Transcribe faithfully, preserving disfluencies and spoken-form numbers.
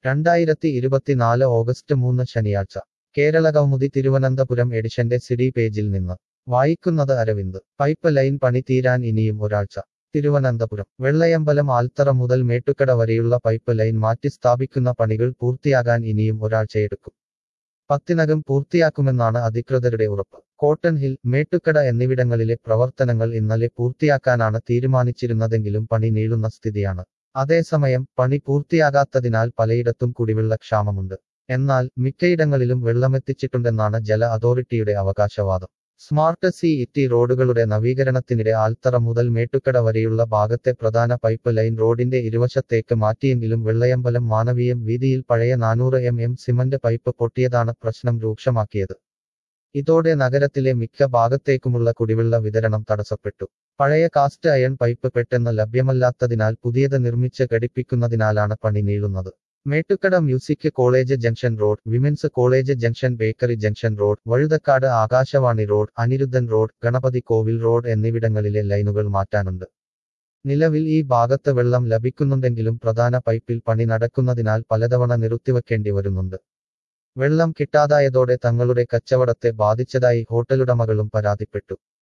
രണ്ടായിരത്തി ഇരുപത്തിനാല് ഓഗസ്റ്റ് മൂന്ന് ശനിയാഴ്ച കേരള കൗമുദി തിരുവനന്തപുരം എഡിഷന്റെ സിഡി പേജിൽ നിന്ന് വായിക്കുന്നത് അരവിന്ദ് പൈപ്പ് ലൈൻ പണി തീരാൻ ഇനിയും ഒരാഴ്ച തിരുവനന്തപുരം വെള്ളയമ്പലം ആൽത്തറ മുതൽ മേട്ടുക്കട വരെയുള്ള പൈപ്പ് ലൈൻ മാറ്റി സ്ഥാപിക്കുന്ന പണികൾ പൂർത്തിയാകാൻ ഇനിയും ഒരാഴ്ചയെടുക്കും പത്തിനകം പൂർത്തിയാക്കുമെന്നാണ് അധികൃതരുടെ ഉറപ്പ് കോട്ടൺ ഹിൽ മേട്ടുക്കട എന്നിവിടങ്ങളിലെ പ്രവർത്തനങ്ങൾ ഇന്നലെ പൂർത്തിയാക്കാനാണ് തീരുമാനിച്ചിരുന്നതെങ്കിലും പണി നീളുന്ന സ്ഥിതിയാണ് അതേസമയം പണി പൂർത്തിയാകാത്തതിനാൽ പലയിടത്തും കുടിവെള്ള ക്ഷാമമുണ്ട് എന്നാൽ മിക്കയിടങ്ങളിലും വെള്ളമെത്തിച്ചിട്ടുണ്ടെന്നാണ് ജല അതോറിറ്റിയുടെ അവകാശവാദം സ്മാർട്ട് സി ഇറ്റി റോഡുകളുടെ നവീകരണത്തിനിടെ ആൽത്തറ മുതൽ മേട്ടുക്കട വരെയുള്ള ഭാഗത്തെ പ്രധാന പൈപ്പ് ലൈൻ റോഡിന്റെ ഇരുവശത്തേക്ക് മാറ്റിയെങ്കിലും വെള്ളയമ്പലം മാനവീയം വീതിയിൽ പഴയ നാനൂറ് എം എം സിമന്റ് പൈപ്പ് പൊട്ടിയതാണ് പ്രശ്നം രൂക്ഷമാക്കിയത് ഇതോടെ നഗരത്തിലെ മിക്ക ഭാഗത്തേക്കുമുള്ള കുടിവെള്ള വിതരണം തടസ്സപ്പെട്ടു പഴയ കാസ്റ്റ് അയൺ പൈപ്പ് പെട്ടെന്ന് ലഭ്യമല്ലാത്തതിനാൽ പുതിയത് നിർമ്മിച്ച് ഘടിപ്പിക്കുന്നതിനാലാണ് പണി നീളുന്നത് Mettukkada music college junction road women's college junction bakery junction road Vazhuthacaud Akashvani road Anirudhan road Ganapathi Kovil road എന്നിവിടങ്ങളിലെ ലൈനുകൾ മാറ്റാനുണ്ട് നിലവിൽ ഈ ഭാഗത്ത് വെള്ളം ലഭിക്കുന്നുണ്ടെങ്കിലും പ്രധാന പൈപ്പിൽ പണി നടക്കുന്നതിനാൽ പലതവണ നിർത്തിവെക്കേണ്ടി വരുന്നുണ്ട് വെള്ളം കിട്ടാതായതോടെ തങ്ങളുടെ കച്ചവടത്തെ ബാധിച്ചതായി ഹോട്ടലുടമകളും പരാതിപ്പെട്ടു